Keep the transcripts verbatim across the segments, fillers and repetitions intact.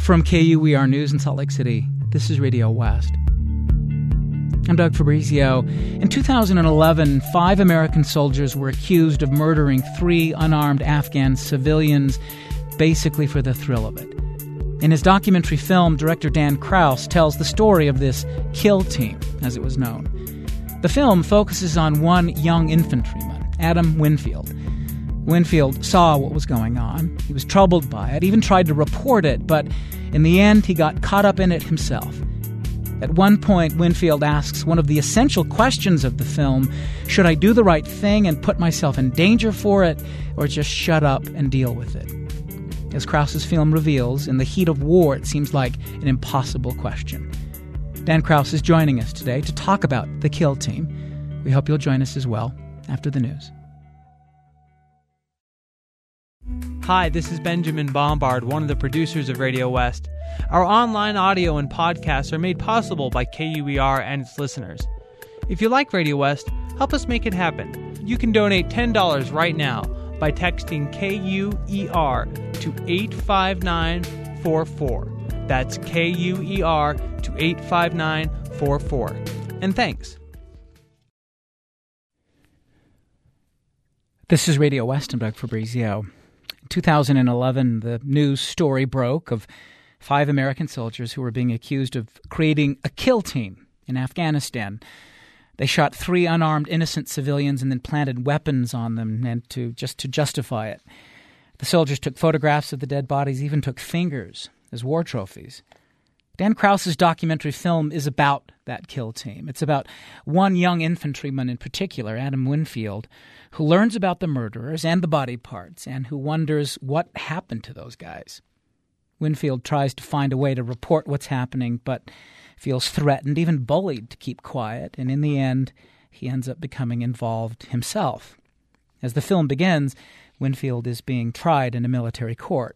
From K U E R News in Salt Lake City, this is Radio West. I'm Doug Fabrizio. In two thousand eleven, five American soldiers were accused of murdering three unarmed Afghan civilians, basically for the thrill of it. In his documentary film, director Dan Kraus tells the story of this kill team, as it was known. The film focuses on one young infantryman, Adam Winfield. Winfield saw what was going on. He was troubled by it, even tried to report it, but in the end, he got caught up in it himself. At one point, Winfield asks one of the essential questions of the film, should I do the right thing and put myself in danger for it, or just shut up and deal with it? As Kraus's film reveals, in the heat of war, it seems like an impossible question. Dan Kraus is joining us today to talk about the kill team. We hope you'll join us as well after the news. Hi, this is Benjamin Bombard, one of the producers of Radio West. Our online audio and podcasts are made possible by K U E R and its listeners. If you like Radio West, help us make it happen. You can donate ten dollars right now by texting K U E R to eight five nine four four. That's K U E R to eight five nine four four. And thanks. This is Radio West. I'm Doug Fabrizio. In two thousand eleven, the news story broke of five American soldiers who were being accused of creating a kill team in Afghanistan. They shot three unarmed innocent civilians and then planted weapons on them and to just to justify it. The soldiers took photographs of the dead bodies, even took fingers as war trophies. Dan Kraus's documentary film is about that kill team. It's about one young infantryman in particular, Adam Winfield, who learns about the murderers and the body parts and who wonders what happened to those guys. Winfield tries to find a way to report what's happening, but feels threatened, even bullied to keep quiet, and in the end, he ends up becoming involved himself. As the film begins, Winfield is being tried in a military court.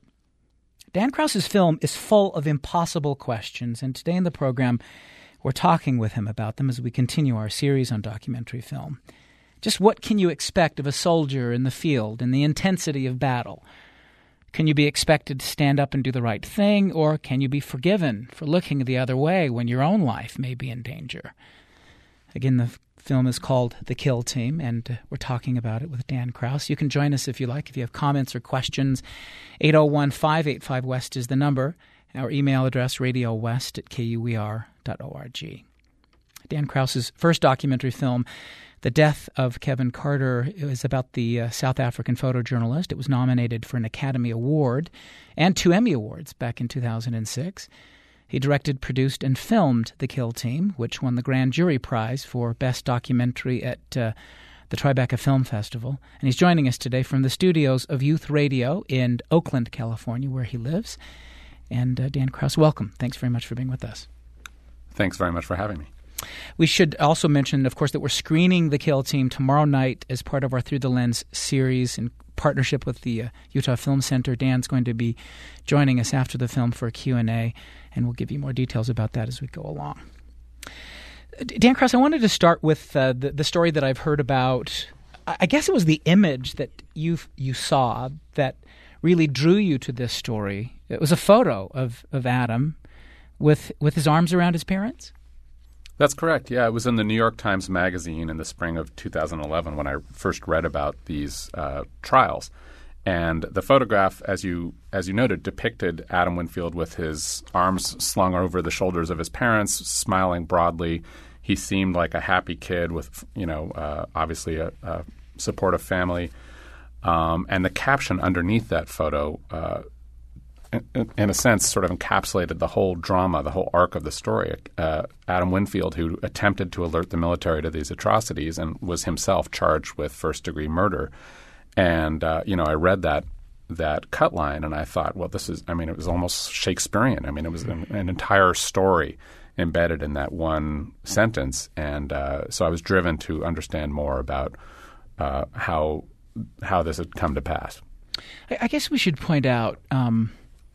Dan Kraus's film is full of impossible questions, and today in the program, we're talking with him about them as we continue our series on documentary film. Just what can you expect of a soldier in the field in the intensity of battle? Can you be expected to stand up and do the right thing, or can you be forgiven for looking the other way when your own life may be in danger? Again, the film is called The Kill Team, and uh, we're talking about it with Dan Kraus. You can join us if you like, if you have comments or questions. eight oh one, five eight five, WEST is the number. Our email address, radiowest at k u e r dot org. Dan Kraus's first documentary film, The Death of Kevin Carter, is about the uh, South African photojournalist. It was nominated for an Academy Award and two Emmy Awards back in two thousand six. He directed, produced, and filmed The Kill Team, which won the Grand Jury Prize for Best Documentary at uh, the Tribeca Film Festival. And he's joining us today from the studios of Youth Radio in Oakland, California, where he lives. And uh, Dan Kraus, welcome. Thanks very much for being with us. Thanks very much for having me. We should also mention, of course, that we're screening The Kill Team tomorrow night as part of our Through the Lens series in partnership with the uh, Utah Film Center. Dan's going to be joining us after the film for a Q and A, and we'll give you more details about that as we go along. Dan Kraus, I wanted to start with uh, the, the story that I've heard about. I guess it was the image that you you saw that really drew you to this story. It was a photo of, of Adam with with his arms around his parents? That's correct. Yeah, it was in the New York Times Magazine in the spring of two thousand eleven when I first read about these uh, trials. And the photograph, as you as you noted, depicted Adam Winfield with his arms slung over the shoulders of his parents, smiling broadly. He seemed like a happy kid with, you know, uh, obviously a, a supportive family. Um, and the caption underneath that photo, uh, in, in a sense, sort of encapsulated the whole drama, the whole arc of the story. Uh, Adam Winfield, who attempted to alert the military to these atrocities and was himself charged with first-degree murder. And, uh, you know, I read that that cut line and I thought, well, this is – I mean, it was almost Shakespearean. I mean, it was an, an entire story embedded in that one sentence. And uh, so I was driven to understand more about uh, how how this had come to pass. I, I guess we should point out um,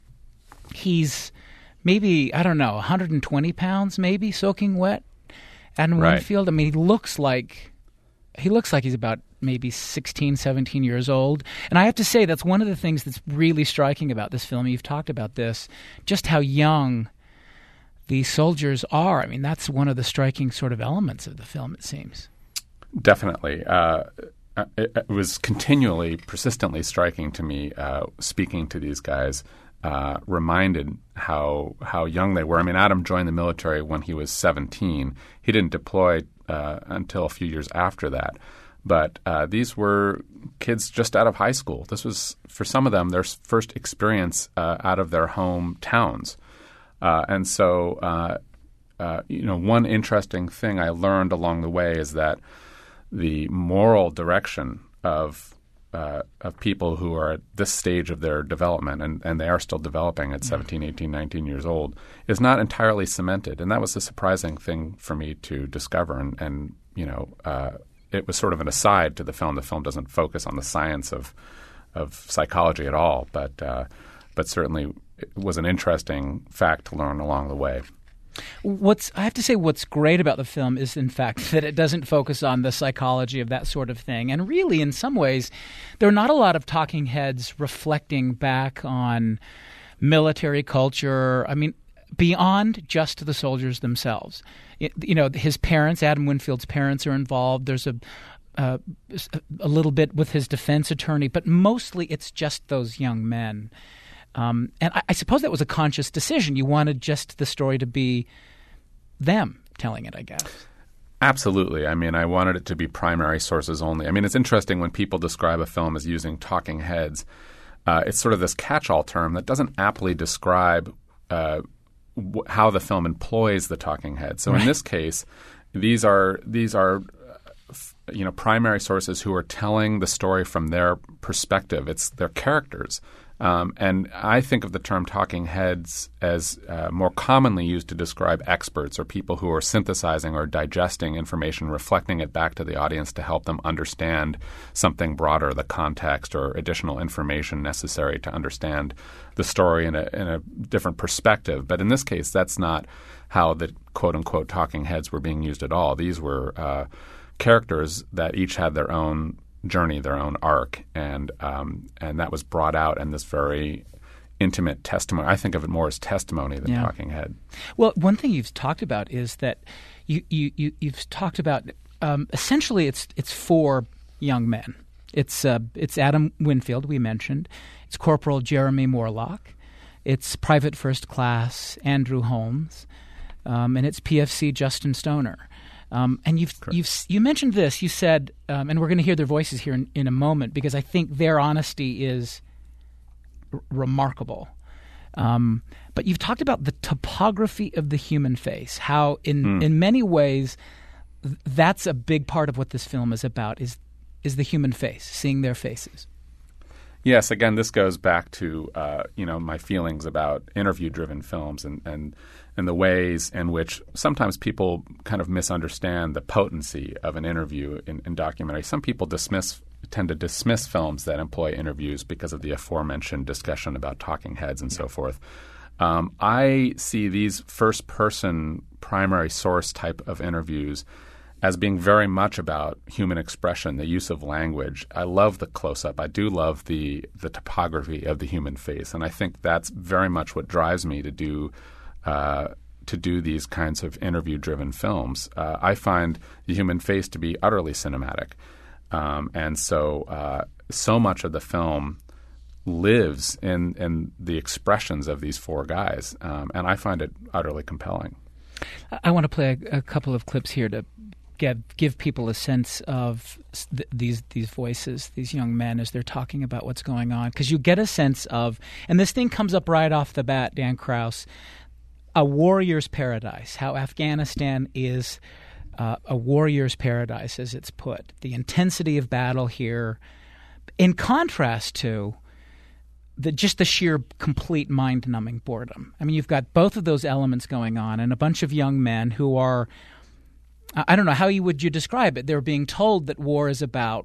he's maybe, I don't know, one hundred twenty pounds maybe soaking wet. Adam Right. Winfield, I mean, he looks like he looks like he's about maybe sixteen, seventeen years old. And I have to say, that's one of the things that's really striking about this film. You've talked about this, just how young these soldiers are. I mean, that's one of the striking sort of elements of the film, it seems. Definitely. Uh, it, it was continually, persistently striking to me, uh, speaking to these guys, uh, reminded how how young they were. I mean, Adam joined the military when he was seventeen. He didn't deploy uh, until a few years after that. But uh, these were kids just out of high school. This was, for some of them, their first experience uh, out of their hometowns. Uh, and so, uh, uh, you know, one interesting thing I learned along the way is that the moral direction of uh, of people who are at this stage of their development, and, and they are still developing at seventeen, eighteen, nineteen years old, is not entirely cemented. And that was a surprising thing for me to discover. And, and you know, uh, it was sort of an aside to the film. The film doesn't focus on the science of of psychology at all, but uh, but certainly it was an interesting fact to learn along the way. What's I have to say what's great about the film is, in fact, that it doesn't focus on the psychology of that sort of thing. And really, in some ways, there are not a lot of talking heads reflecting back on military culture. I mean, beyond just the soldiers themselves. It, you know, his parents, Adam Winfield's parents, are involved. There's a uh, a little bit with his defense attorney, but mostly it's just those young men. Um, and I, I suppose that was a conscious decision. You wanted just the story to be them telling it, I guess. Absolutely. I mean, I wanted it to be primary sources only. I mean, it's interesting when people describe a film as using talking heads. Uh, it's sort of this catch-all term that doesn't aptly describe uh, w- how the film employs the talking head. So right. In this case, these are these are you know primary sources who are telling the story from their perspective. It's their characters. Um, and I think of the term talking heads as uh, more commonly used to describe experts or people who are synthesizing or digesting information, reflecting it back to the audience to help them understand something broader, the context or additional information necessary to understand the story in a, in a different perspective. But in this case, that's not how the quote-unquote talking heads were being used at all. These were uh, characters that each had their own journey, their own arc, and um, and that was brought out in this very intimate testimony. I think of it more as testimony than yeah. talking head. Well, one thing you've talked about is that you, you, you you've talked about um, essentially it's it's four young men. It's uh, it's Adam Winfield, we mentioned. It's Corporal Jeremy Morlock. It's Private First Class Andrew Holmes, um, and it's P F C Justin Stoner. Um, and you've Correct. you've you mentioned this. You said, um, and we're going to hear their voices here in, in a moment because I think their honesty is r- remarkable. Um, but you've talked about the topography of the human face. How, in mm. in many ways, th- that's a big part of what this film is about. Is is the human face, seeing their faces. Yes. Again, this goes back to uh, you know my feelings about interview-driven films and and. and the ways in which sometimes people kind of misunderstand the potency of an interview in, in documentary. Some people dismiss tend to dismiss films that employ interviews because of the aforementioned discussion about talking heads and so forth. Um, I see these first-person primary source type of interviews as being very much about human expression, the use of language. I love the close-up. I do love the the topography of the human face, and I think that's very much what drives me to do Uh, to do these kinds of interview-driven films. Uh, I find the human face to be utterly cinematic. Um, and so uh, so much of the film lives in, in the expressions of these four guys. Um, and I find it utterly compelling. I want to play a, a couple of clips here to give, give people a sense of th- these these voices, these young men, as they're talking about what's going on. Because you get a sense of, and this thing comes up right off the bat, Dan Krause, a warrior's paradise, how Afghanistan is uh, a warrior's paradise, as it's put. The intensity of battle here, in contrast to the just the sheer, complete, mind-numbing boredom. I mean, you've got both of those elements going on, and a bunch of young men who are, I don't know, how you would you describe it? They're being told that war is about,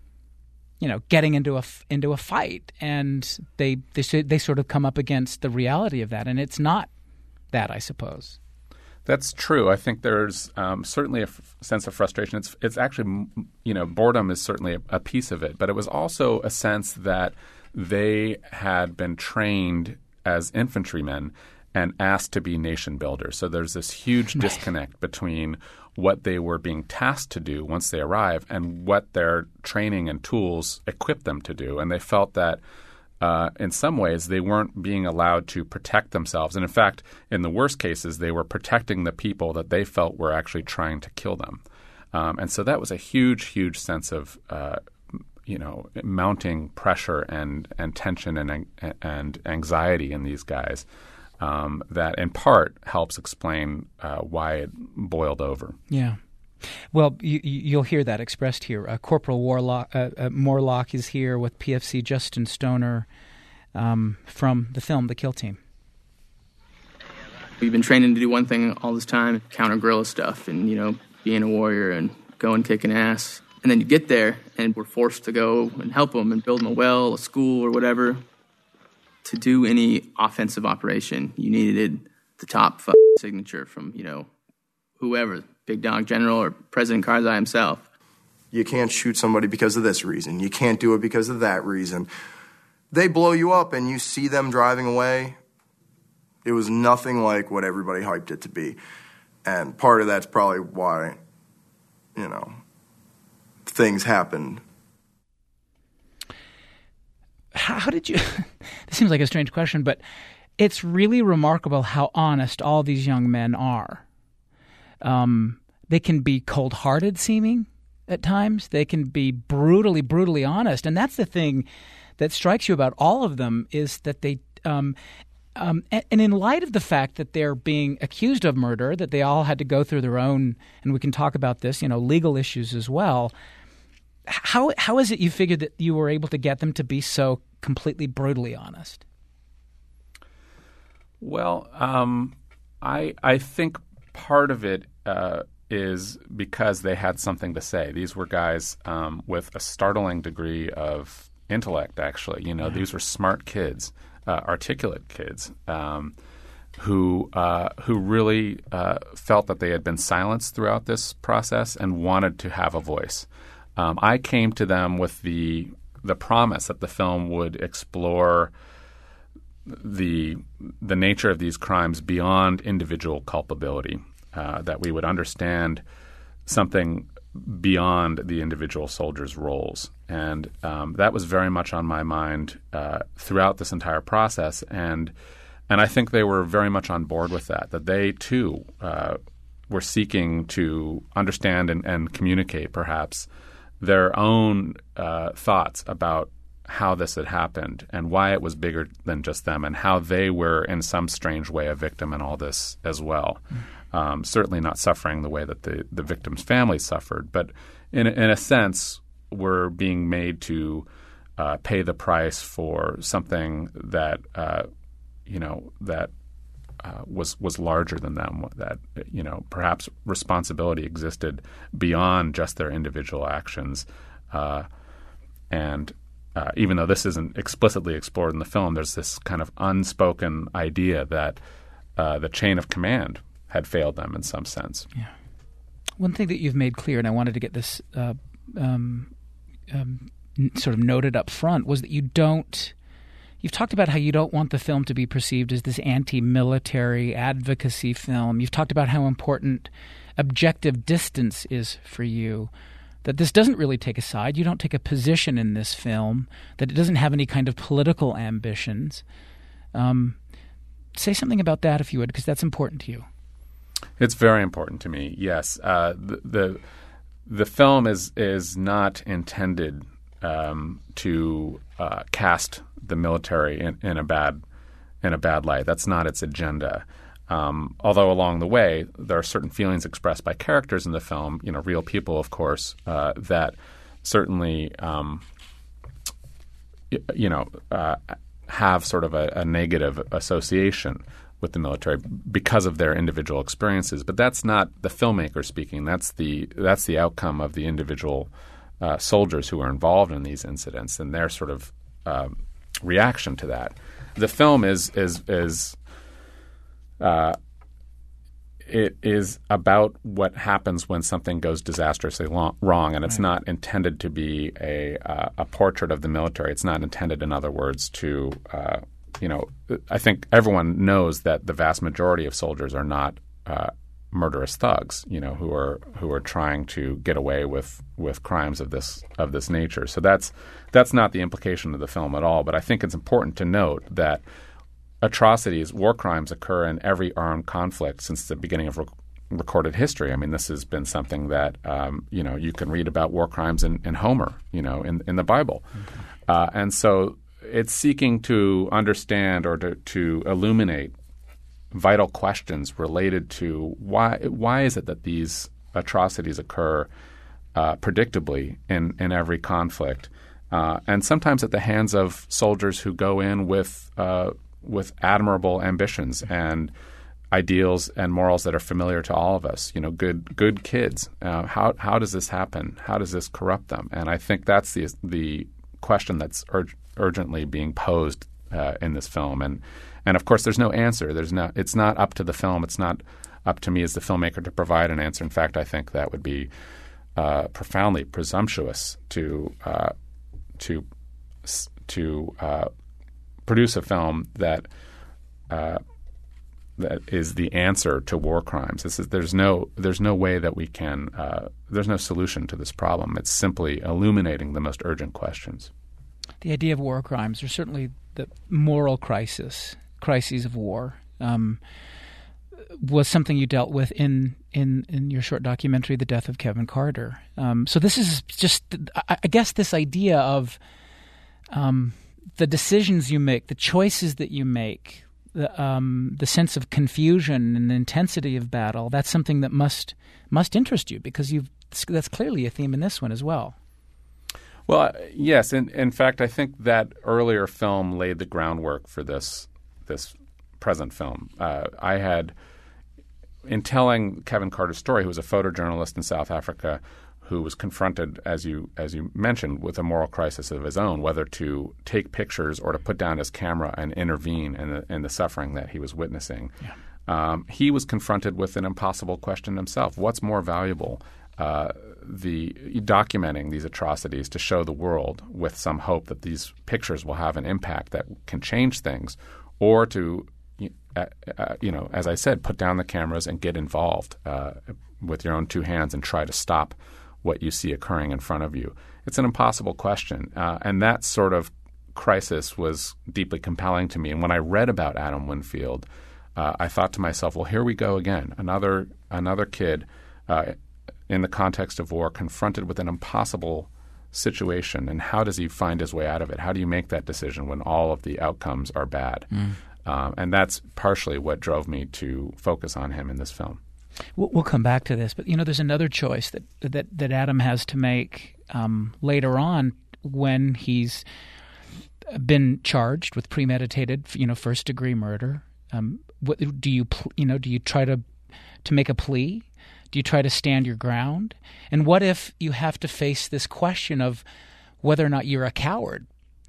you know, getting into a into a fight, and they they they sort of come up against the reality of that, and it's not that, I suppose. That's true. I think there's um, certainly a f- sense of frustration. It's it's actually, you know, boredom is certainly a, a piece of it, but it was also a sense that they had been trained as infantrymen and asked to be nation builders. So there's this huge disconnect between what they were being tasked to do once they arrive and what their training and tools equipped them to do. And they felt that Uh, in some ways, they weren't being allowed to protect themselves. And in fact, in the worst cases, they were protecting the people that they felt were actually trying to kill them. Um, and so that was a huge, huge sense of, uh, you know, mounting pressure and, and tension and, and anxiety in these guys um, that in part helps explain uh, why it boiled over. Yeah. Well, you, you'll hear that expressed here. Uh, Corporal Warlock, uh, uh, Morlock is here with P F C Justin Stoner um, from the film The Kill Team. We've been training to do one thing all this time, counter guerrilla stuff and, you know, being a warrior and going kicking ass. And then you get there and we're forced to go and help them and build them a well, a school or whatever. To do any offensive operation, you needed the top fucking signature from, you know, whoever, Big Dog General or President Karzai himself. You can't shoot somebody because of this reason. You can't do it because of that reason. They blow you up and you see them driving away. It was nothing like what everybody hyped it to be. And part of that's probably why, you know, things happened. How, how did you – this seems like a strange question, but it's really remarkable how honest all these young men are. Um, they can be cold-hearted seeming at times. They can be brutally, brutally honest. And that's the thing that strikes you about all of them is that they um, um, – and, and in light of the fact that they're being accused of murder, that they all had to go through their own – and we can talk about this, you know, legal issues as well. How How is it you figured that you were able to get them to be so completely brutally honest? Well, um, I I think – part of it uh, is because they had something to say. These were guys um, with a startling degree of intellect, actually. You know, yeah. These were smart kids, uh, articulate kids um, who uh, who really uh, felt that they had been silenced throughout this process and wanted to have a voice. Um, I came to them with the the promise that the film would explore the the nature of these crimes beyond individual culpability, uh, that we would understand something beyond the individual soldiers' roles. And um, that was very much on my mind uh, throughout this entire process. And and I think they were very much on board with that, that they too uh, were seeking to understand and, and communicate perhaps their own uh, thoughts about how this had happened and why it was bigger than just them and how they were in some strange way a victim in all this as well. Mm. Um, certainly not suffering the way that the, the victim's family suffered, but in, in a sense were being made to uh, pay the price for something that, uh, you know, that uh, was was larger than them, that, you know, perhaps responsibility existed beyond just their individual actions. Uh, and Uh, even though this isn't explicitly explored in the film, there's this kind of unspoken idea that uh, the chain of command had failed them in some sense. Yeah. One thing that you've made clear, and I wanted to get this uh, um, um, n- sort of noted up front, was that you don't – you've talked about how you don't want the film to be perceived as this anti-military advocacy film. You've talked about how important objective distance is for you. That this doesn't really take a side. You don't take a position in this film, that it doesn't have any kind of political ambitions. Um, say something about that, if you would, because that's important to you. It's very important to me, yes. Uh, the, the the film is is not intended um, to uh, cast the military in, in a bad in a bad light. That's not its agenda. Um, although along the way, there are certain feelings expressed by characters in the film, you know, real people, of course, uh, that certainly, um, y- you know, uh, have sort of a, a negative association with the military because of their individual experiences. But that's not the filmmaker speaking. That's the that's the outcome of the individual uh, soldiers who are involved in these incidents and their sort of uh, reaction to that. The film is is is. Uh, it is about what happens when something goes disastrously long, wrong, and it's right. not intended to be a uh, a portrait of the military. It's not intended, in other words, to uh, you know. I think everyone knows that the vast majority of soldiers are not uh, murderous thugs, you know, who are who are trying to get away with, with crimes of this of this nature. So that's that's not the implication of the film at all. But I think it's important to note that atrocities, war crimes, occur in every armed conflict since the beginning of rec- recorded history. I mean, this has been something that um, you know you can read about war crimes in, in Homer, you know, in in the Bible, okay. uh, and so it's seeking to understand or to, to illuminate vital questions related to why why is it that these atrocities occur uh, predictably in, in every conflict, uh, and sometimes at the hands of soldiers who go in with uh, with admirable ambitions and ideals and morals that are familiar to all of us. You know, good good kids. Uh, how how does this happen? How does this corrupt them? And I think that's the the question that's ur- urgently being posed uh, in this film. And and of course, there's no answer. There's not. It's not up to the film. It's not up to me as the filmmaker to provide an answer. In fact, I think that would be uh, profoundly presumptuous to uh, to to uh, produce a film that uh, that is the answer to war crimes. This is there's no there's no way that we can uh, there's no solution to this problem. It's simply illuminating the most urgent questions. The idea of war crimes, or certainly the moral crisis, crises of war, um, was something you dealt with in, in, in your short documentary, The Death of Kevin Carter. Um, so this is just, I, I guess, this idea of um, the decisions you make, the choices that you make, the, um, the sense of confusion and the intensity of battle. That's something that must must interest you, because you've that's clearly a theme in this one as well. Well, uh, yes. In, in fact, I think that earlier film laid the groundwork for this this present film. Uh, I had, in telling Kevin Carter's story, who was a photojournalist in South Africa, who was confronted, as you as you mentioned, with a moral crisis of his own, whether to take pictures or to put down his camera and intervene in the, in the suffering that he was witnessing. Yeah. Um, he was confronted with an impossible question himself. What's more valuable? Uh, the documenting these atrocities to show the world with some hope that these pictures will have an impact that can change things, or to, uh, uh, you know, as I said, put down the cameras and get involved uh, with your own two hands and try to stop what you see occurring in front of you. It's an impossible question, uh, and that sort of crisis was deeply compelling to me. And when I read about Adam Winfield, uh, I thought to myself, well, here we go again, another another kid uh, in the context of war, confronted with an impossible situation, and how does he find his way out of it? How do you make that decision when all of the outcomes are bad? Mm. Um, and that's partially what drove me to focus on him in this film. We'll, we'll come back to this, but you know, there's another choice that that, that Adam has to make um, later on when he's been charged with premeditated, you know, first degree murder. Um, what, do you you know do you try to to make a plea? Do you try to stand your ground? And what if you have to face this question of whether or not you're a coward?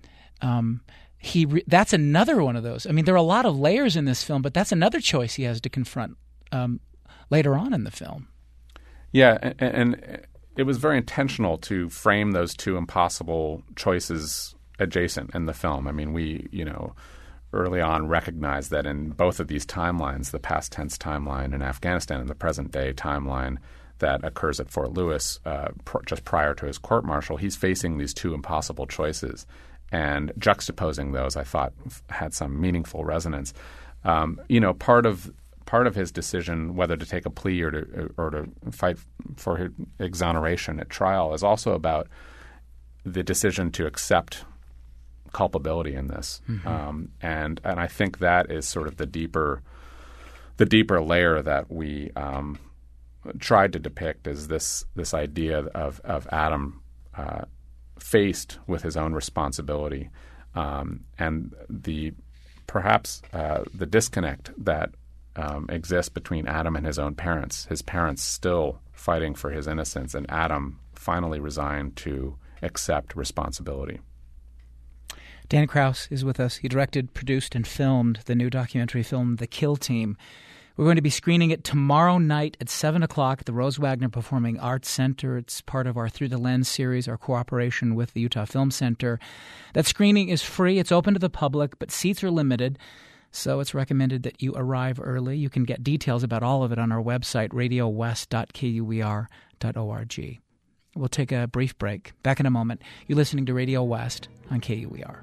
Um, he re- that's another one of those. I mean, there are a lot of layers in this film, but that's another choice he has to confront um, later on in the film. Yeah, and, and it was very intentional to frame those two impossible choices adjacent in the film. I mean, we, you know, early on recognized that in both of these timelines, the past tense timeline in Afghanistan and the present day timeline that occurs at Fort Lewis uh, pr- just prior to his court-martial, he's facing these two impossible choices. And juxtaposing those, I thought, f- had some meaningful resonance. Um, you know, part of part of his decision whether to take a plea or to or to fight for his exoneration at trial is also about the decision to accept culpability in this, mm-hmm. um, and and I think that is sort of the deeper, the deeper layer that we um, tried to depict is this this idea of of Adam uh, faced with his own responsibility, um, and the perhaps uh, the disconnect that um, exists between Adam and his own parents. His parents still fighting for his innocence, and Adam finally resigned to accept responsibility. Dan Kraus is with us. He directed, produced, and filmed the new documentary film, The Kill Team, We're going to be screening it tomorrow night at seven o'clock at the Rose Wagner Performing Arts Center. It's part of our Through the Lens series, our cooperation with the Utah Film Center. That screening is free. It's open to the public, but seats are limited, so it's recommended that you arrive early. You can get details about all of it on our website, radio west dot k u e r dot org. We'll take a brief break. Back in a moment. You're listening to Radio West on K U E R.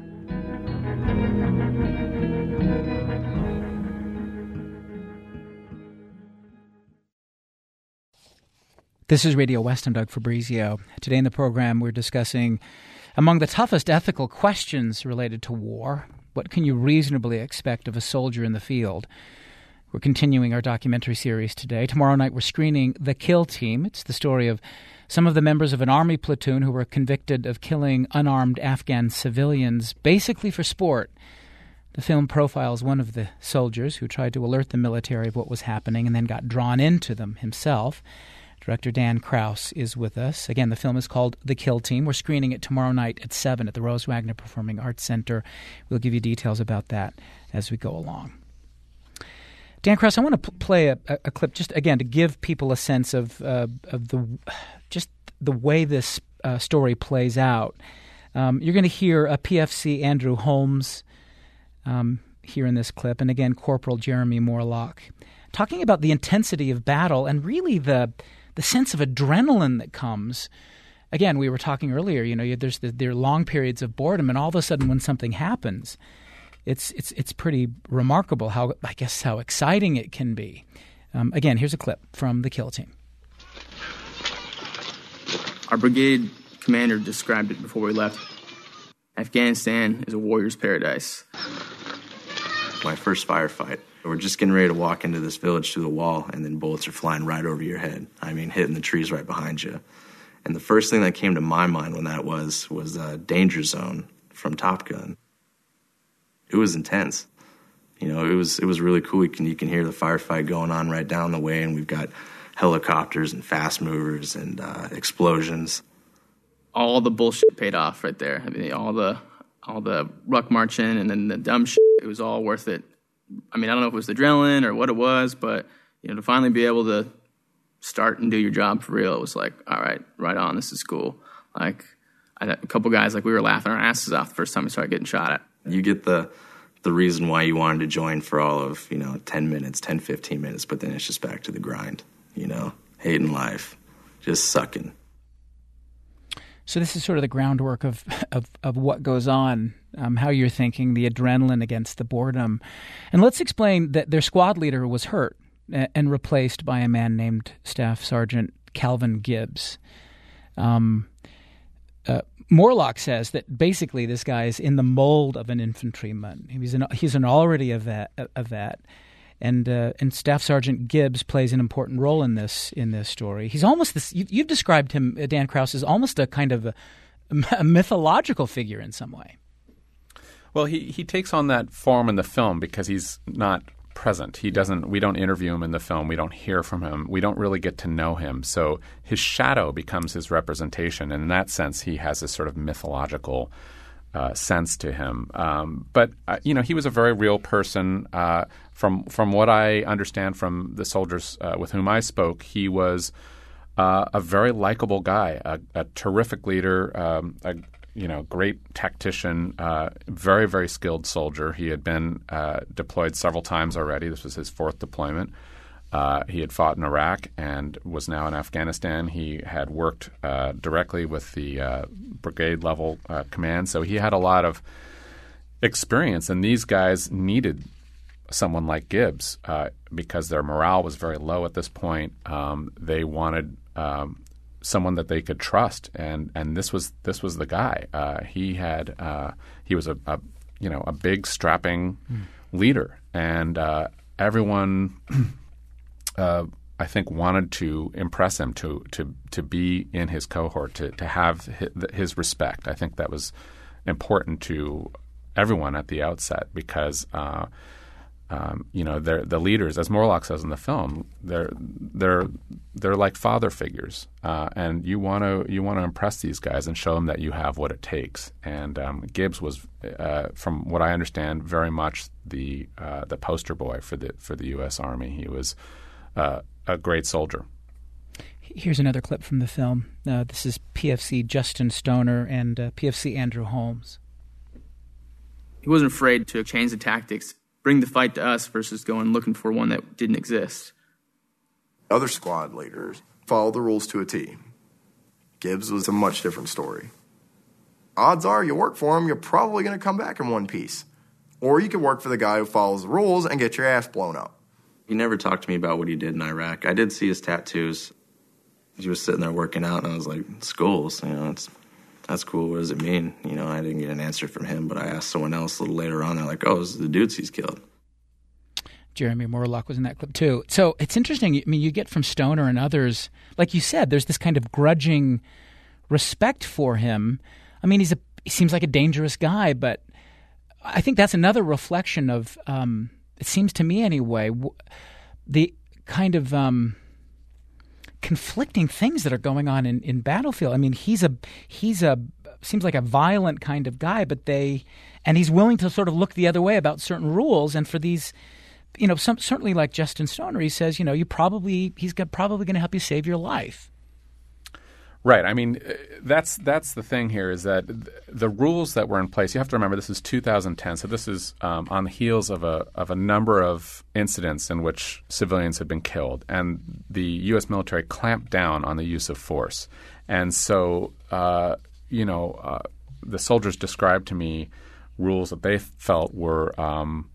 This is Radio West. I'm Doug Fabrizio. Today in the program, we're discussing among the toughest ethical questions related to war. What can you reasonably expect of a soldier in the field? We're continuing our documentary series today. Tomorrow night, we're screening The Kill Team. It's the story of some of the members of an army platoon who were convicted of killing unarmed Afghan civilians, basically for sport. The film profiles one of the soldiers who tried to alert the military of what was happening and then got drawn into them himself. Director Dan Kraus is with us. Again, the film is called The Kill Team. We're screening it tomorrow night at seven at the Rose Wagner Performing Arts Center. We'll give you details about that as we go along. Dan Kraus, I want to p- play a, a clip just, again, to give people a sense of uh, of the just the way this uh, story plays out. Um, you're going to hear a P F C Andrew Holmes um, here in this clip, and again, Corporal Jeremy Morlock, talking about the intensity of battle and really the the sense of adrenaline that comes. Again, we were talking earlier, you know, there's the, there are long periods of boredom, and all of a sudden when something happens, it's it's it's pretty remarkable how, I guess, how exciting it can be. Um, again, here's a clip from The Kill Team. Our brigade commander described it before we left. Afghanistan is a warrior's paradise. My first firefight. We're just getting ready to walk into this village through the wall, and then bullets are flying right over your head. I mean, hitting the trees right behind you. And the first thing that came to my mind when that was, was uh, Danger Zone from Top Gun. It was intense. You know, it was it was really cool. You can, you can hear the firefight going on right down the way, and we've got helicopters and fast movers and uh, explosions. All the bullshit paid off right there. I mean, all the all the ruck marching and then the dumb shit, it was all worth it. I mean, I don't know if it was the adrenaline or what it was, but, you know, to finally be able to start and do your job for real, it was like, all right, right on, this is cool. Like, I had a couple guys, like, we were laughing our asses off the first time we started getting shot at. You get the the reason why you wanted to join for all of, you know, ten minutes, ten, fifteen minutes, but then it's just back to the grind, you know, hating life, just sucking. So this is sort of the groundwork of of, of what goes on, um, how you're thinking, the adrenaline against the boredom. And let's explain that their squad leader was hurt and replaced by a man named Staff Sergeant Calvin Gibbs. Um, uh, Morlock says that basically this guy is in the mold of an infantryman. He's an, he's an already a vet, a vet. And uh, and Staff Sergeant Gibbs plays an important role in this in this story. He's almost this. You, you've described him, uh, Dan Kraus, as almost a kind of a, a mythological figure in some way. Well, he, he takes on that form in the film because he's not present. He doesn't. We don't interview him in the film. We don't hear from him. We don't really get to know him. So his shadow becomes his representation, and in that sense, he has this sort of mythological Uh, sense to him. Um, but, uh, you know, he was a very real person. Uh, from from what I understand from the soldiers uh, with whom I spoke, he was uh, a very likable guy, a, a terrific leader, um, a you know great tactician, uh, very, very skilled soldier. He had been uh, deployed several times already. This was his fourth deployment. Uh, he had fought in Iraq and was now in Afghanistan. He had worked uh, directly with the uh, brigade-level uh, command, so he had a lot of experience. And these guys needed someone like Gibbs uh, because their morale was very low at this point. Um, they wanted um, someone that they could trust, and and this was this was the guy. Uh, he had uh, he was a, a you know a big strapping mm. leader, and uh, everyone. Uh, I think wanted to impress him, to to to be in his cohort, to to have his, his respect. I think that was important to everyone at the outset because uh, um, you know, they're the leaders, as Morlock says in the film. They're they're they're like father figures, uh, and you want to you want to impress these guys and show them that you have what it takes. And um, Gibbs was, uh, from what I understand, very much the uh, the poster boy for the for the U S Army. He was uh, a great soldier. Here's another clip from the film. Uh, this is P F C Justin Stoner and uh, P F C Andrew Holmes. He wasn't afraid to change the tactics, bring the fight to us versus going looking for one that didn't exist. Other squad leaders followed the rules to a T. Gibbs was a much different story. Odds are you work for him, you're probably going to come back in one piece. Or you could work for the guy who follows the rules and get your ass blown up. He never talked to me about what he did in Iraq. I did see his tattoos. He was sitting there working out, and I was like, schools, you know, it's, that's cool. What does it mean? You know, I didn't get an answer from him, but I asked someone else a little later on. They're like, oh, this is the dudes he's killed. Jeremy Morlock was in that clip too. So it's interesting. I mean, you get from Stoner and others, like you said, there's this kind of grudging respect for him. I mean, he's a he seems like a dangerous guy, but I think that's another reflection of, um, it seems to me anyway, w- the kind of um, conflicting things that are going on in, in Battlefield. I mean, he's a he's a seems like a violent kind of guy, but they and he's willing to sort of look the other way about certain rules. And for these, you know, some certainly like Justin Stoner, he says, you know, you probably he's got, probably going to help you save your life. Right. I mean, that's that's the thing here is that the rules that were in place. You have to remember this is two thousand ten, so this is um, on the heels of a of a number of incidents in which civilians had been killed, and the U S military clamped down on the use of force. And so, uh, you know, uh, the soldiers described to me rules that they felt were um,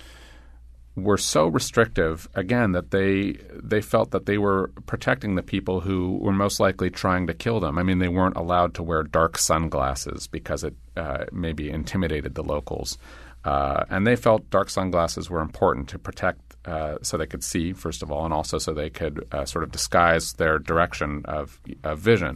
were so restrictive, again, that they they felt that they were protecting the people who were most likely trying to kill them. I mean, they weren't allowed to wear dark sunglasses because it uh, maybe intimidated the locals. Uh, and they felt dark sunglasses were important to protect uh, so they could see, first of all, and also so they could uh, sort of disguise their direction of, of vision.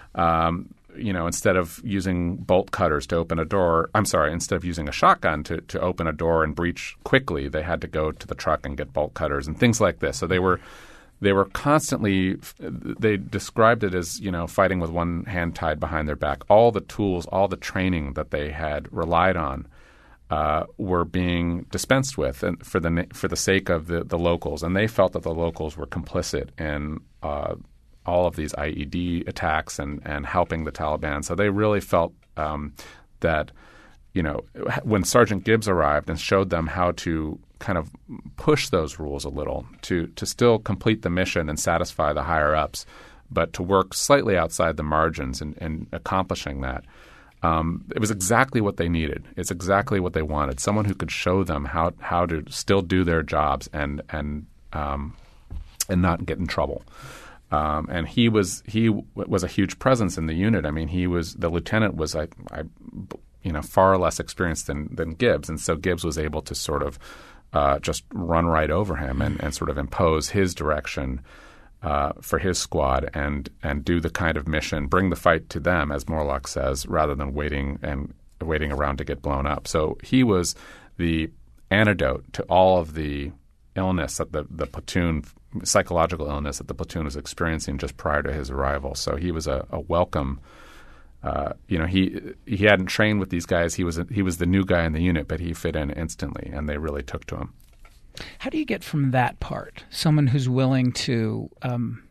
Um You know, instead of using bolt cutters to open a door, I'm sorry, instead of using a shotgun to, to open a door and breach quickly, they had to go to the truck and get bolt cutters and things like this. So they were they were constantly – they described it as, you know, fighting with one hand tied behind their back. All the tools, all the training that they had relied on uh, were being dispensed with and for the for the sake of the, the locals. And they felt that the locals were complicit in uh, – all of these I E D attacks and, and helping the Taliban. So they really felt um, that, you know, when Sergeant Gibbs arrived and showed them how to kind of push those rules a little to, to still complete the mission and satisfy the higher-ups, but to work slightly outside the margins in, in accomplishing that, um, it was exactly what they needed. It's exactly what they wanted, someone who could show them how, how to still do their jobs and, and, um, and not get in trouble. Um, and he was he w- was a huge presence in the unit. I mean, he was the lieutenant was I, I you know far less experienced than than Gibbs, and so Gibbs was able to sort of uh, just run right over him and, and sort of impose his direction uh, for his squad and and do the kind of mission, bring the fight to them, as Morlock says, rather than waiting and waiting around to get blown up. So he was the antidote to all of the illness that the, the platoon, psychological illness that the platoon was experiencing just prior to his arrival. So he was a, a welcome, uh, you know, he he hadn't trained with these guys. He was a, he was the new guy in the unit, but he fit in instantly, and they really took to him. How do you get from that part, someone who's willing to um,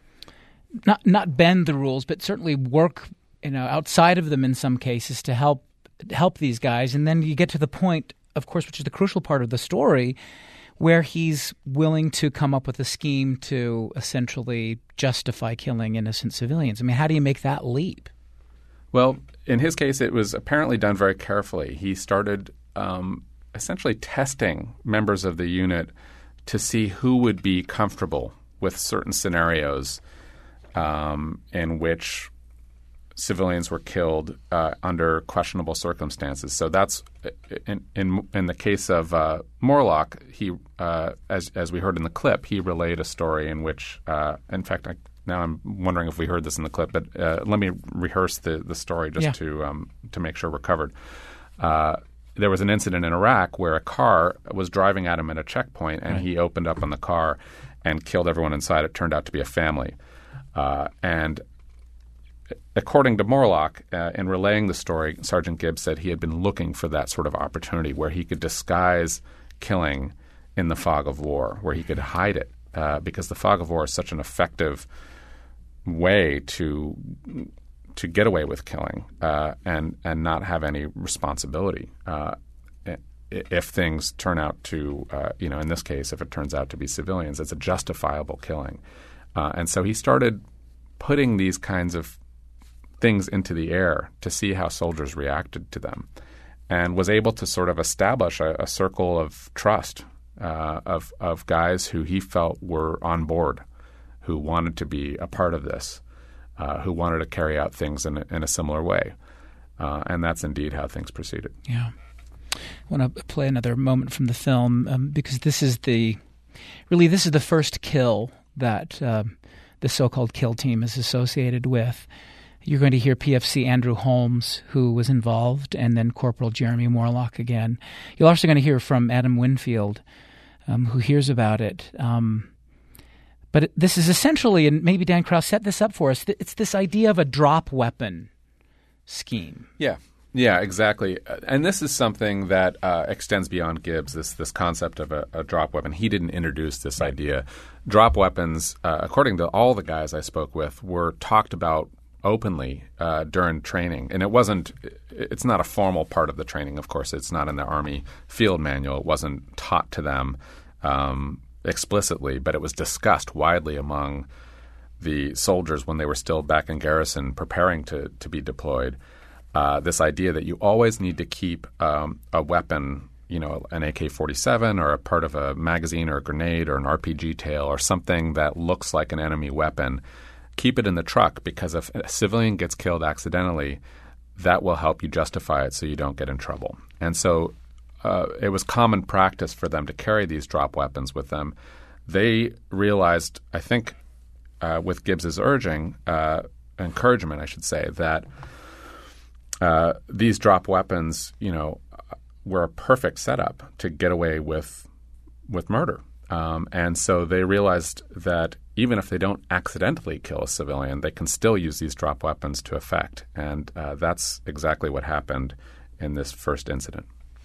not not bend the rules, but certainly work, you know, outside of them in some cases to help help these guys, and then you get to the point, of course, which is the crucial part of the story, where he's willing to come up with a scheme to essentially justify killing innocent civilians. I mean, how do you make that leap? Well, in his case, it was apparently done very carefully. He started um, essentially testing members of the unit to see who would be comfortable with certain scenarios um, in which civilians were killed uh, under questionable circumstances. So that's in in, in the case of uh, Morlock. He, uh, as as we heard in the clip, he relayed a story in which, uh, in fact, I, now I'm wondering if we heard this in the clip, but uh, let me rehearse the the story just yeah. to um, to make sure we're covered. Uh, there was an incident in Iraq where a car was driving at him at a checkpoint, and right. he opened up on the car and killed everyone inside. It turned out to be a family. Uh, and according to Morlock, uh, in relaying the story, Sergeant Gibbs said he had been looking for that sort of opportunity where he could disguise killing in the fog of war, where he could hide it, uh, because the fog of war is such an effective way to to get away with killing uh, and and not have any responsibility uh, if things turn out to, uh, you know, in this case, if it turns out to be civilians, it's a justifiable killing. Uh, and so he started putting these kinds of things into the air to see how soldiers reacted to them, and was able to sort of establish a, a circle of trust uh, of of guys who he felt were on board, who wanted to be a part of this, uh, who wanted to carry out things in a, in a similar way. Uh, and that's indeed how things proceeded. Yeah. I want to play another moment from the film um, because this is the really this is the first kill that uh, the so-called kill team is associated with. You're going to hear P F C Andrew Holmes, who was involved, and then Corporal Jeremy Morlock again. You're also going to hear from Adam Winfield, um, who hears about it. Um, but it, this is essentially, and maybe Dan Krause set this up for us, it's this idea of a drop weapon scheme. Yeah. Yeah, exactly. And this is something that uh, extends beyond Gibbs, this this concept of a, a drop weapon. He didn't introduce this idea. Drop weapons, uh, according to all the guys I spoke with, were talked about openly uh, during training. And it wasn't – it's not a formal part of the training, of course. It's not in the Army field manual. It wasn't taught to them um, explicitly, but it was discussed widely among the soldiers when they were still back in garrison preparing to, to be deployed. Uh, this idea that you always need to keep um, a weapon, you know, an A K forty-seven or a part of a magazine or a grenade or an R P G tail or something that looks like an enemy weapon. Keep it in the truck, because if a civilian gets killed accidentally, that will help you justify it so you don't get in trouble. And so uh, it was common practice for them to carry these drop weapons with them. They realized, I think, uh, with Gibbs's urging, uh, encouragement, I should say, that Uh, these drop weapons, you know, were a perfect setup to get away with with murder. Um, and so they realized that even if they don't accidentally kill a civilian, they can still use these drop weapons to effect. And uh, that's exactly what happened in this first incident.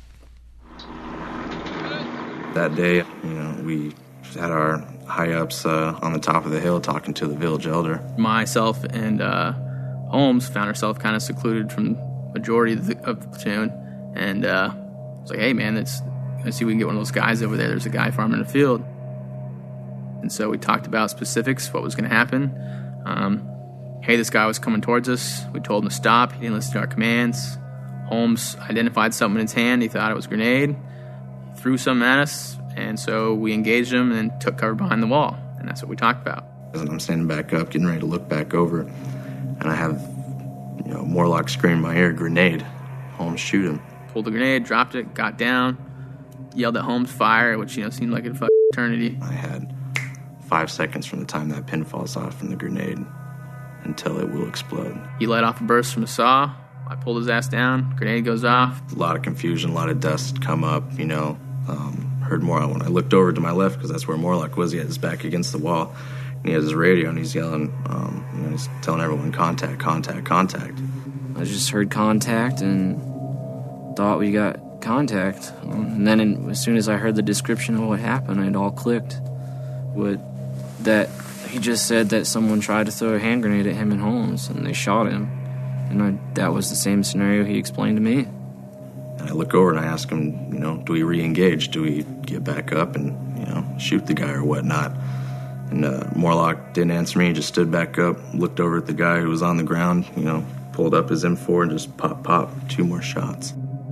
That day, you know, we had our high-ups uh, on the top of the hill talking to the village elder. Myself and uh, Holmes found ourselves kind of secluded from majority of the, of the platoon, and uh, I was like, hey, man, let's, let's see if we can get one of those guys over there. There's a guy farming in the field. And so we talked about specifics, what was going to happen. Um, hey, this guy was coming towards us. We told him to stop. He didn't listen to our commands. Holmes identified something in his hand. He thought it was a grenade. He threw something at us, and so we engaged him and took cover behind the wall, and that's what we talked about. I'm standing back up, getting ready to look back over, and I have, you know, Morlock scream in my ear, grenade. Holmes, shoot him. Pulled the grenade, dropped it, got down, yelled at Holmes, fire, which, you know, seemed like a fucking eternity. I had five seconds from the time that pin falls off from the grenade until it will explode. He let off a burst from a saw. I pulled his ass down. Grenade goes off. A lot of confusion, a lot of dust come up, you know. Um, heard Morlock. When I looked over to my left, because that's where Morlock was, he had his back against the wall. And he has his radio, and he's yelling, um, you know, he's telling everyone, contact, contact, contact. I just heard contact and thought we got contact. And then in, as soon as I heard the description of what happened, it all clicked. What, that he just said that someone tried to throw a hand grenade at him and Holmes, and they shot him. And I, that was the same scenario he explained to me. And I look over and I ask him, you know, do we re-engage? Do we get back up and, you know, shoot the guy or whatnot? And uh, Morlock didn't answer me. He just stood back up, looked over at the guy who was on the ground, you know, pulled up his M four and just pop, pop, two more shots.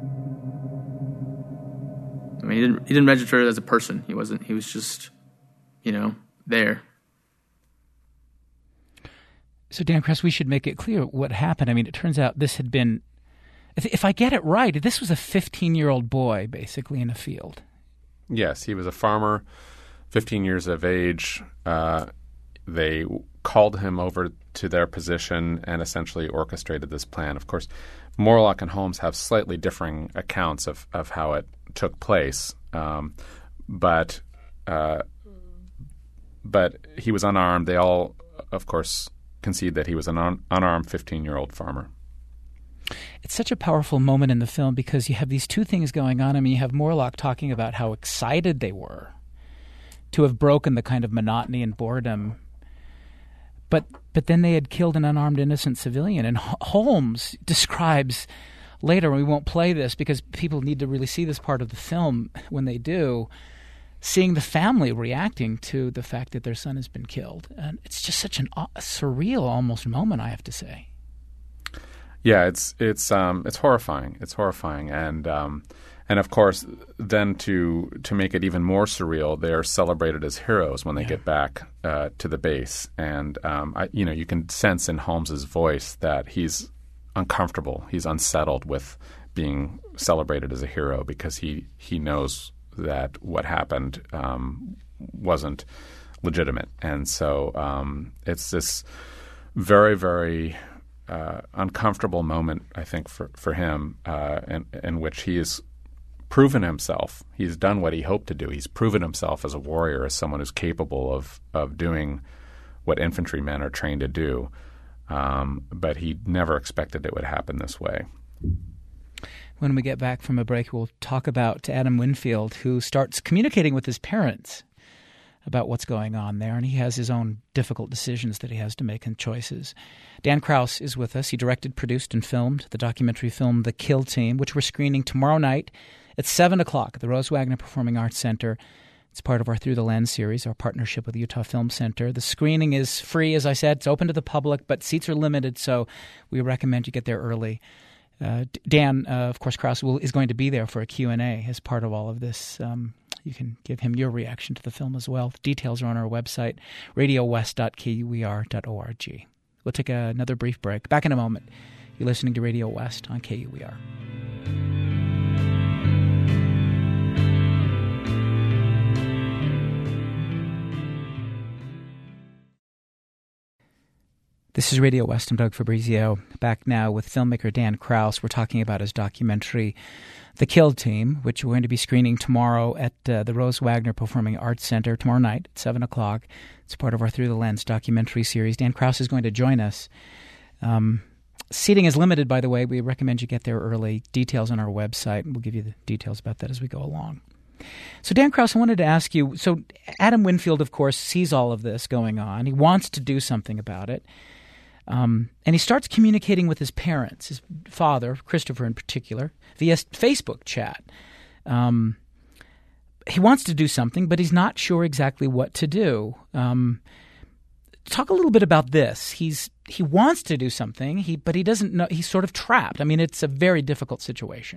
I mean, he didn't, he didn't register it as a person. He wasn't, he was just, you know, there. So, Dan Krause, we should make it clear what happened. I mean, it turns out this had been, if I get it right, this was a fifteen-year-old boy, basically, in a field. Yes, he was a farmer, fifteen years of age. Uh, they called him over to their position and essentially orchestrated this plan. Of course, Morlock and Holmes have slightly differing accounts of, of how it took place, um, but uh, but he was unarmed. They all, of course, concede that he was an un- unarmed fifteen-year-old farmer. It's such a powerful moment in the film because you have these two things going on. I mean, you have Morlock talking about how excited they were to have broken the kind of monotony and boredom, but but then they had killed an unarmed innocent civilian. And H- Holmes describes later, and we won't play this because people need to really see this part of the film when they do, seeing the family reacting to the fact that their son has been killed. And it's just such an, a surreal almost moment, I have to say. Yeah, it's it's um, it's horrifying. It's horrifying, and um, and of course, then to to make it even more surreal, they are celebrated as heroes when they yeah. get back uh, to the base, and um, I, you know, you can sense in Holmes's voice that he's uncomfortable. He's unsettled with being celebrated as a hero because he he knows that what happened um, wasn't legitimate, and so um, it's this very very. Uh, uncomfortable moment, I think, for for him, uh, in, in which he has proven himself. He's done what he hoped to do. He's proven himself as a warrior, as someone who's capable of of doing what infantrymen are trained to do. Um, but he never expected it would happen this way. When we get back from a break, we'll talk about Adam Winfield, who starts communicating with his parents about what's going on there, and he has his own difficult decisions that he has to make and choices. Dan Krause is with us. He directed, produced, and filmed the documentary film The Kill Team, which we're screening tomorrow night at seven o'clock at the Rose Wagner Performing Arts Center. It's part of our Through the Lens series, our partnership with the Utah Film Center. The screening is free, as I said. It's open to the public, but seats are limited, so we recommend you get there early. Uh, Dan, uh, of course, Krause will, is going to be there for a Q and A as part of all of this. Um, you can give him your reaction to the film as well. The details are on our website, radio west dot k u e r dot org. We'll take a, another brief break. Back in a moment. You're listening to Radio West on K U E R. This is Radio West. I'm Doug Fabrizio. Back now with filmmaker Dan Krause. We're talking about his documentary, The Kill Team, which we're going to be screening tomorrow at uh, the Rose Wagner Performing Arts Center, tomorrow night at seven o'clock. It's part of our Through the Lens documentary series. Dan Krause is going to join us. Um, seating is limited, by the way. We recommend you get there early. Details on our website, and we'll give you the details about that as we go along. So, Dan Krause, I wanted to ask you, so Adam Winfield, of course, sees all of this going on. He wants to do something about it. Um, and he starts communicating with his parents, his father, Christopher in particular, via Facebook chat. Um, he wants to do something, but he's not sure exactly what to do. Um, talk a little bit about this. He's he wants to do something, he but he doesn't know. He's sort of trapped. I mean, it's a very difficult situation.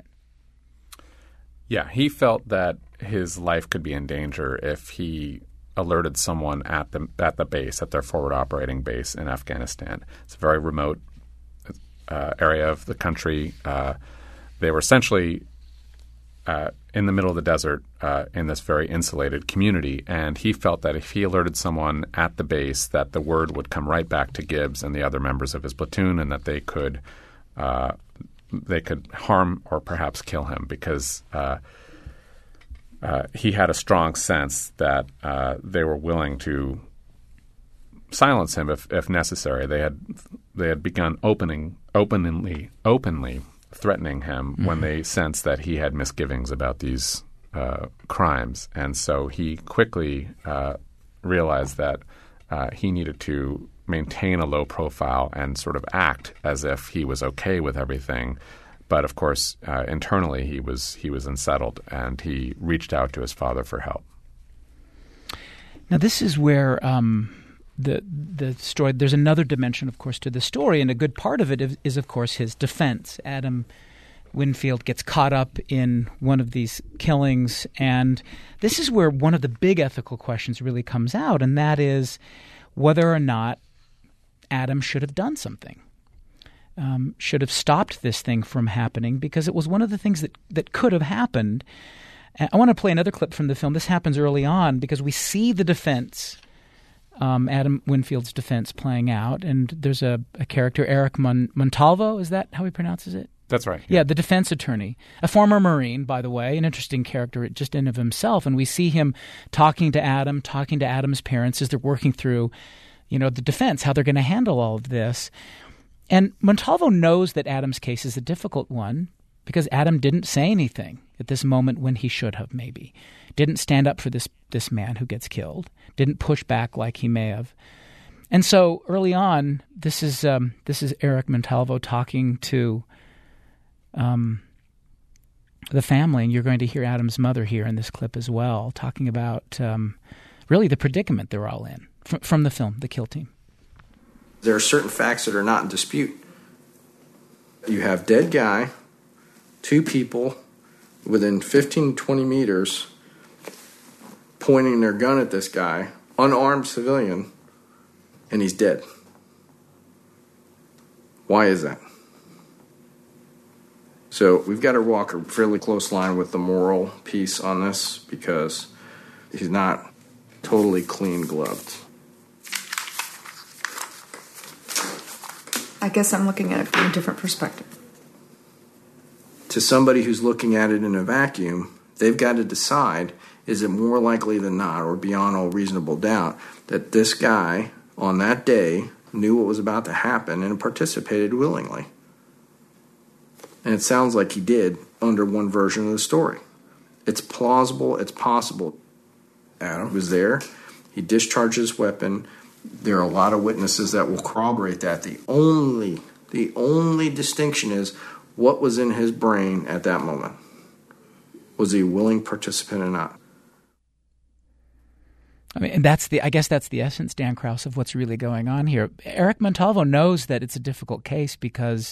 Yeah, he felt that his life could be in danger if he alerted someone at the at the base, at their forward operating base in Afghanistan. It's a very remote uh, area of the country. Uh, they were essentially uh, in the middle of the desert uh, in this very insulated community, and he felt that if he alerted someone at the base, that the word would come right back to Gibbs and the other members of his platoon, and that they could uh, they could harm or perhaps kill him because uh, Uh, he had a strong sense that uh, they were willing to silence him if, if necessary. They had they had begun opening openly openly threatening him mm-hmm. when they sensed that he had misgivings about these uh, crimes, and so he quickly uh, realized that uh, he needed to maintain a low profile and sort of act as if he was okay with everything. But of course, uh, internally he was he was unsettled, and he reached out to his father for help. Now, this is where um, the the story. There's another dimension, of course, to the story, and a good part of it is, is, of course, his defense. Adam Winfield gets caught up in one of these killings, and this is where one of the big ethical questions really comes out, and that is whether or not Adam should have done something. Um, should have stopped this thing from happening, because it was one of the things that, that could have happened. I want to play another clip from the film. This happens early on because we see the defense, um, Adam Winfield's defense playing out, and there's a, a character, Eric Mon- Montalvo, is that how he pronounces it? That's right. Yeah. yeah, the defense attorney, a former Marine, by the way, an interesting character just in of himself. And we see him talking to Adam, talking to Adam's parents as they're working through, you know, the defense, how they're going to handle all of this. And Montalvo knows that Adam's case is a difficult one because Adam didn't say anything at this moment when he should have, maybe. Didn't stand up for this this man who gets killed. Didn't push back like he may have. And so early on, this is um, this is Eric Montalvo talking to um, the family, and you're going to hear Adam's mother here in this clip as well, talking about um, really the predicament they're all in from, from the film, The Kill Team. There are certain facts that are not in dispute. You have dead guy, two people within fifteen, twenty meters pointing their gun at this guy, unarmed civilian, and he's dead. Why is that? So we've got to walk a fairly close line with the moral piece on this because he's not totally clean-gloved. I guess I'm looking at it from a different perspective. To somebody who's looking at it in a vacuum, they've got to decide, is it more likely than not, or beyond all reasonable doubt, that this guy on that day knew what was about to happen and participated willingly? And it sounds like he did under one version of the story. It's plausible, it's possible. Adam was there, he discharged his weapon. There are a lot of witnesses that will corroborate that. The only, the only distinction is what was in his brain at that moment. Was he a willing participant or not? I mean, and that's the, I guess that's the essence, Dan Krause, of what's really going on here. Eric Montalvo knows that it's a difficult case because,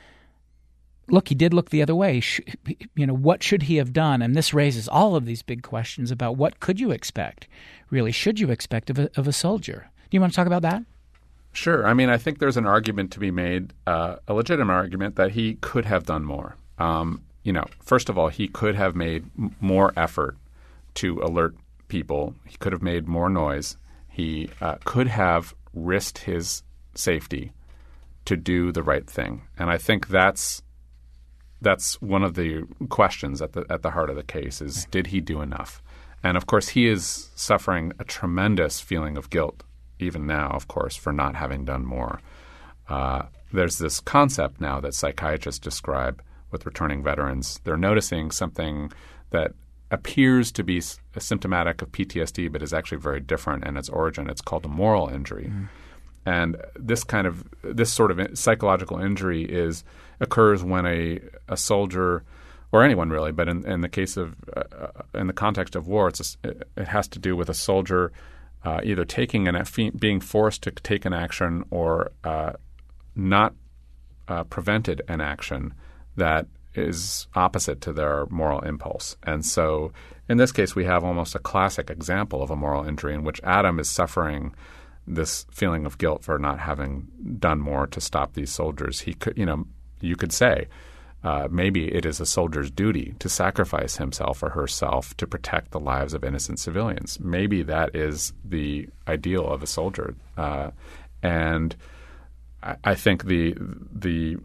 look, he did look the other way. You know, what should he have done? And this raises all of these big questions about what could you expect, really, should you expect of a, of a soldier? Do you want to talk about that? Sure. I mean, I think there's an argument to be made, uh, a legitimate argument, that he could have done more. Um, you know, first of all, he could have made m- more effort to alert people. He could have made more noise. He uh, could have risked his safety to do the right thing. And I think that's that's one of the questions at the at the heart of the case is, right. Did he do enough? And, of course, he is suffering a tremendous feeling of guilt, even now, of course, for not having done more. Uh, there's this concept now that psychiatrists describe with returning veterans. They're noticing something that appears to be s- symptomatic of P T S D, but is actually very different in its origin. It's called a moral injury. Mm. And this kind of this sort of in- psychological injury is occurs when a, a soldier, or anyone really, but in, in the case of uh, in the context of war, it's a, it has to do with a soldier uh, either taking an being forced to take an action or uh, not uh, prevented an action that is opposite to their moral impulse. And so in this case, we have almost a classic example of a moral injury in which Adam is suffering this feeling of guilt for not having done more to stop these soldiers. He could, you know, you could say uh, maybe it is a soldier's duty to sacrifice himself or herself to protect the lives of innocent civilians. Maybe that is the ideal of a soldier. Uh, and I, I think the the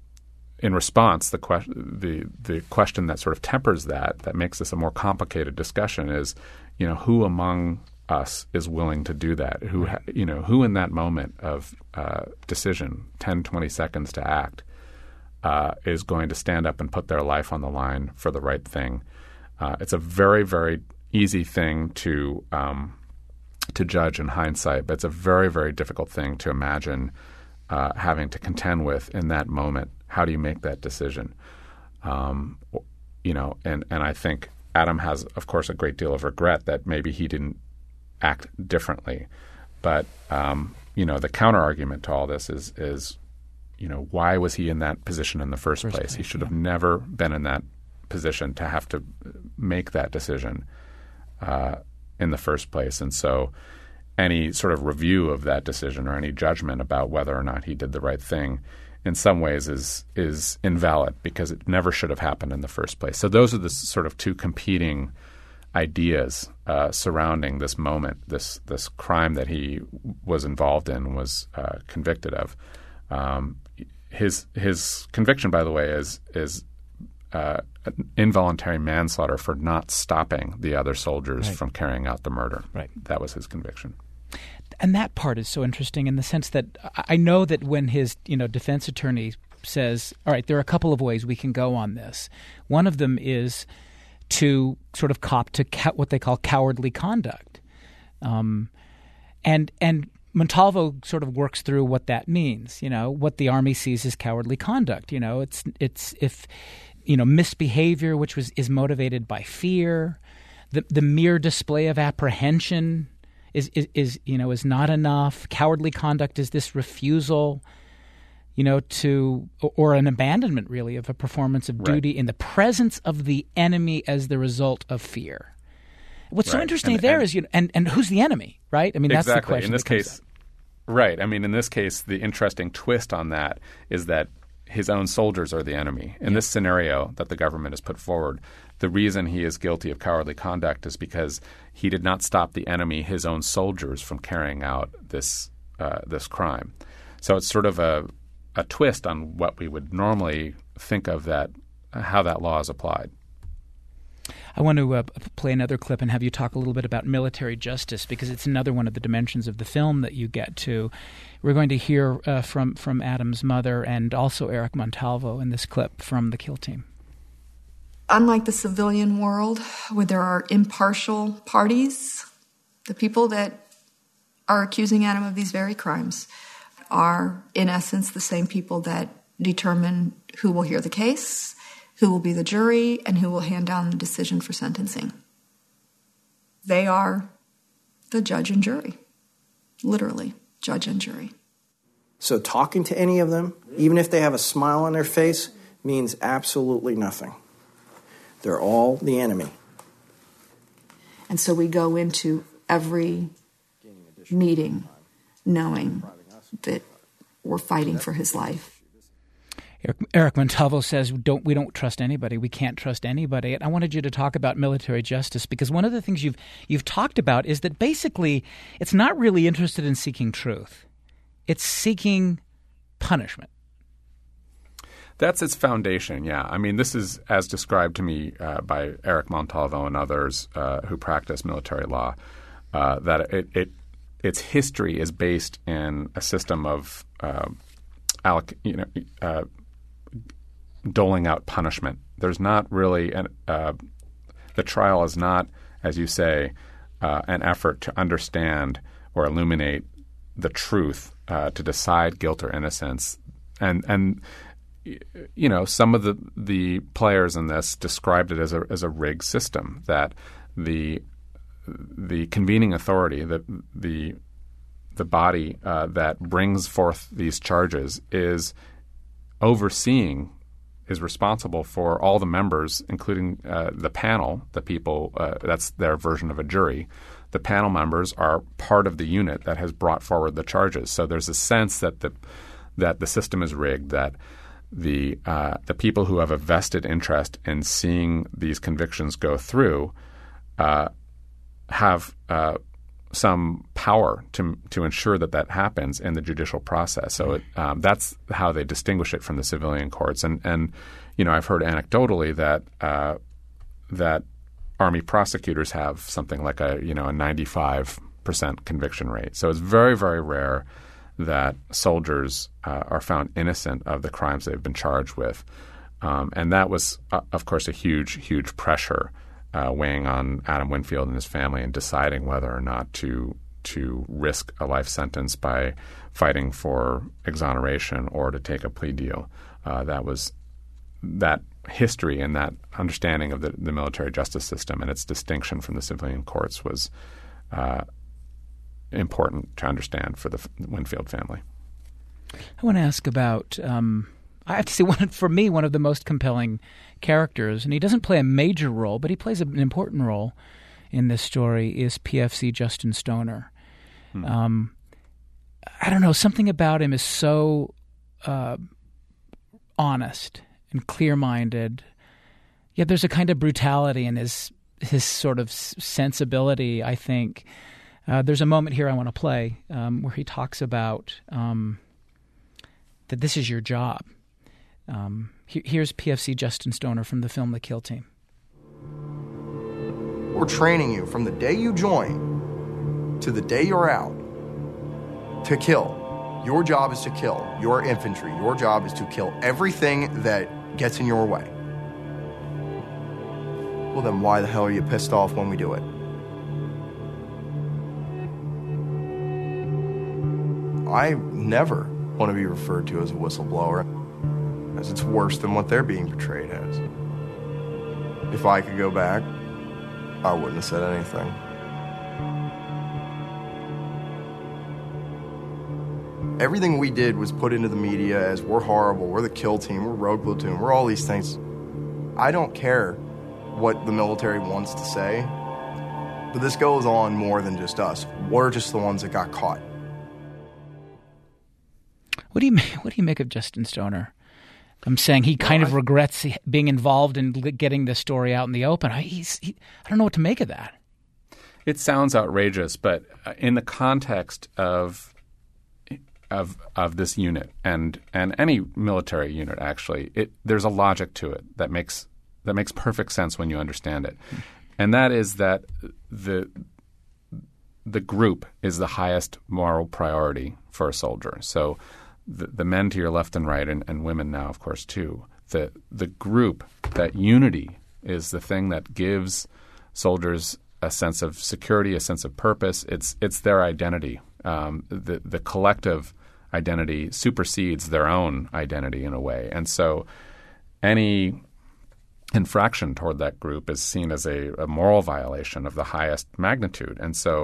In response, the, que- the the question that sort of tempers that, that makes this a more complicated discussion is, you know, who among us is willing to do that? Who, ha- you know, who in that moment of uh, decision, ten, twenty seconds to act, uh, is going to stand up and put their life on the line for the right thing? Uh, it's a very, very easy thing to um, to judge in hindsight, but it's a very, very difficult thing to imagine uh, having to contend with in that moment. How do you make that decision? Um, you know, and, and I think Adam has, of course, a great deal of regret that maybe he didn't act differently. But, um, you know, the counter-argument to all this is, is, you know, why was he in that position in the first, first place? place? He should yeah. have never been in that position to have to make that decision uh, in the first place. And so any sort of review of that decision or any judgment about whether or not he did the right thing in some ways is is invalid because it never should have happened in the first place. So those are the sort of two competing ideas uh, surrounding this moment, this this crime that he was involved in, was uh, convicted of. Um, his his conviction, by the way, is is uh, involuntary manslaughter for not stopping the other soldiers right. from carrying out the murder. Right. That was his conviction. And that part is so interesting in the sense that I know that when his you know defense attorney says, all right, there are a couple of ways we can go on this. One of them is to sort of cop to ca- what they call cowardly conduct. Um, and and Montalvo sort of works through what that means. You know, what the Army sees as cowardly conduct. You know, it's it's if you know misbehavior which was is motivated by fear, the the mere display of apprehension is is, is you know is not enough. Cowardly conduct is this refusal, you know, to or an abandonment really of a performance of duty right. in the presence of the enemy as the result of fear. What's right. so interesting and, there and, is, you know, and, and who's the enemy, right? I mean, that's exactly. the question. In this case, up. right. I mean, in this case, the interesting twist on that is that his own soldiers are the enemy. In yeah. this scenario that the government has put forward, the reason he is guilty of cowardly conduct is because he did not stop the enemy, his own soldiers, from carrying out this uh, this crime. So it's sort of a a twist on what we would normally think of that how that law is applied. I want to uh, play another clip and have you talk a little bit about military justice because it's another one of the dimensions of the film that you get to. We're going to hear uh, from, from Adam's mother and also Eric Montalvo in this clip from the Kill Team. Unlike the civilian world, where there are impartial parties, the people that are accusing Adam of these very crimes are, in essence, the same people that determine who will hear the case, who will be the jury, and who will hand down the decision for sentencing. They are the judge and jury, literally, judge and jury. So talking to any of them, even if they have a smile on their face, means absolutely nothing. They're all the enemy. And so we go into every meeting knowing that we're fighting for his life. Eric, Eric Montalvo says, "Don't we don't trust anybody. We can't trust anybody." And I wanted you to talk about military justice because one of the things you've you've talked about is that basically it's not really interested in seeking truth. It's seeking punishment. That's its foundation, yeah. I mean, this is as described to me uh, by Eric Montalvo and others uh, who practice military law, uh, that it, it its history is based in a system of uh, alloc- you know, uh, doling out punishment. There's not really an, uh, the trial is not, as you say, uh, an effort to understand or illuminate the truth uh, to decide guilt or innocence, and and you know some of the the players in this described it as a as a rigged system that the the convening authority, the the the body uh, that brings forth these charges is overseeing, is responsible for all the members, including uh, the panel, the people, uh, that's their version of a jury. The panel members are part of the unit that has brought forward the charges. So there's a sense that the that the system is rigged, that the uh, the people who have a vested interest in seeing these convictions go through uh, have uh, some power to to ensure that that happens in the judicial process. So it, um, that's how they distinguish it from the civilian courts. And and you know I've heard anecdotally that uh, that Army prosecutors have something like a you know a ninety-five percent conviction rate. So it's very very rare that soldiers uh, are found innocent of the crimes they've been charged with, um, and that was uh, of course a huge huge pressure uh, weighing on Adam Winfield and his family in deciding whether or not to to risk a life sentence by fighting for exoneration or to take a plea deal. Uh, that was that history and that understanding of the, the military justice system and its distinction from the civilian courts was uh, important to understand for the Winfield family. I want to ask about, um, I have to say, one, for me, one of the most compelling characters, and he doesn't play a major role, but he plays an important role in this story, is P F C Justin Stoner. Hmm. Um, I don't know, something about him is so uh, honest and clear-minded, yet there's a kind of brutality in his his sort of sensibility, I think. Uh, there's a moment here I want to play um, where he talks about um, that this is your job. Um, he, here's P F C Justin Stoner from the film The Kill Team. We're training you from the day you join to the day you're out to kill. Your job is to kill. Your infantry. Your job is to kill everything that gets in your way. Well, then why the hell are you pissed off when we do it? I never want to be referred to as a whistleblower, as it's worse than what they're being portrayed as. If I could go back, I wouldn't have said anything. Everything we did was put into the media as we're horrible, we're the kill team, we're rogue platoon, we're all these things. I don't care what the military wants to say, but this goes on more than just us. We're just the ones that got caught. What do you what do you make of Justin Stoner? I'm saying he kind well, of I, regrets being involved in getting this story out in the open. I, he's, he, I don't know what to make of that. It sounds outrageous, but in the context of of of this unit and and any military unit, actually, it there's a logic to it that makes that makes perfect sense when you understand it, and that is that the the group is the highest moral priority for a soldier. So. The, the men to your left and right, and, and women now, of course, too. The the group, that unity, is the thing that gives soldiers a sense of security, a sense of purpose. It's it's their identity. Um, the the collective identity supersedes their own identity in a way, and so any infraction toward that group is seen as a, a moral violation of the highest magnitude. And so,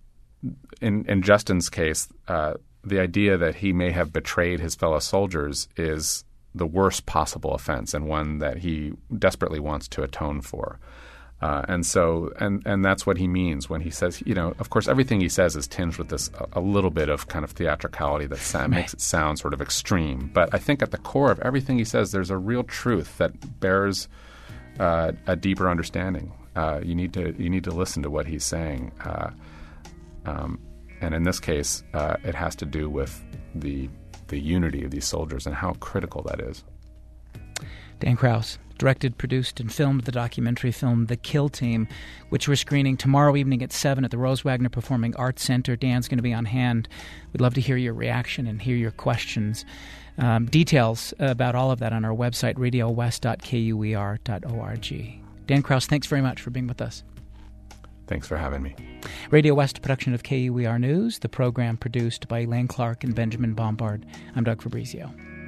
in in Justin's case. Uh, The idea that he may have betrayed his fellow soldiers is the worst possible offense, and one that he desperately wants to atone for. Uh, and so, and and that's what he means when he says, you know, of course, everything he says is tinged with this a, a little bit of kind of theatricality that sa- makes it sound sort of extreme. But I think at the core of everything he says, there's a real truth that bears uh, a deeper understanding. Uh, you need to you need to listen to what he's saying. Uh, um, And in this case, uh, it has to do with the the unity of these soldiers and how critical that is. Dan Krause directed, produced, and filmed the documentary film The Kill Team, which we're screening tomorrow evening at seven at the Rose Wagner Performing Arts Center. Dan's going to be on hand. We'd love to hear your reaction and hear your questions. Um, details about all of that on our website, radio west dot k u e r dot org. Dan Krause, thanks very much for being with us. Thanks for having me. Radio West, production of K U E R News, the program produced by Elaine Clark and Benjamin Bombard. I'm Doug Fabrizio.